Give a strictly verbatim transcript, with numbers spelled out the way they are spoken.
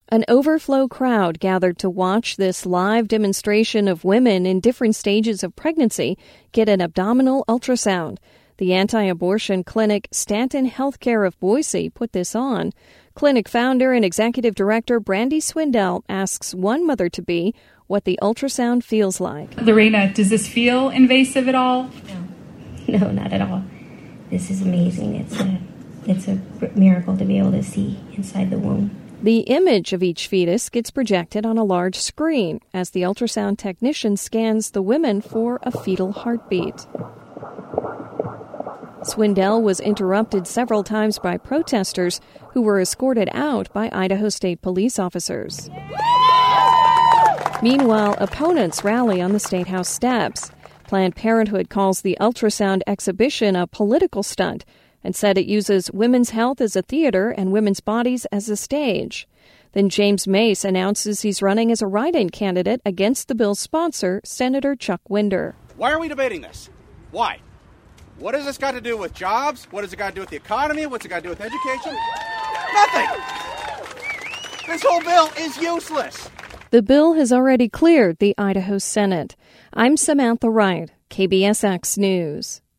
An overflow crowd gathered to watch this live demonstration of women in different stages of pregnancy get an abdominal ultrasound. The anti-abortion clinic Stanton Healthcare of Boise put this on. Clinic founder and executive director Brandy Swindell asks one mother-to-be what the ultrasound feels like. Lorena, does this feel invasive at all? No, no, not at all. This is amazing. It's a, it's a miracle to be able to see inside the womb. The image of each fetus gets projected on a large screen as the ultrasound technician scans the women for a fetal heartbeat. Swindell was interrupted several times by protesters who were escorted out by Idaho State police officers. Meanwhile, opponents rally on the State House steps. Planned Parenthood calls the ultrasound exhibition a political stunt and said it uses women's health as a theater and women's bodies as a stage. Then James Mace announces he's running as a write-in candidate against the bill's sponsor, Senator Chuck Winder. Why are we debating this? Why? What has this got to do with jobs? What has it got to do with the economy? What's it got to do with education? Nothing! This whole bill is useless! The bill has already cleared the Idaho Senate. I'm Samantha Wright, K B S X News.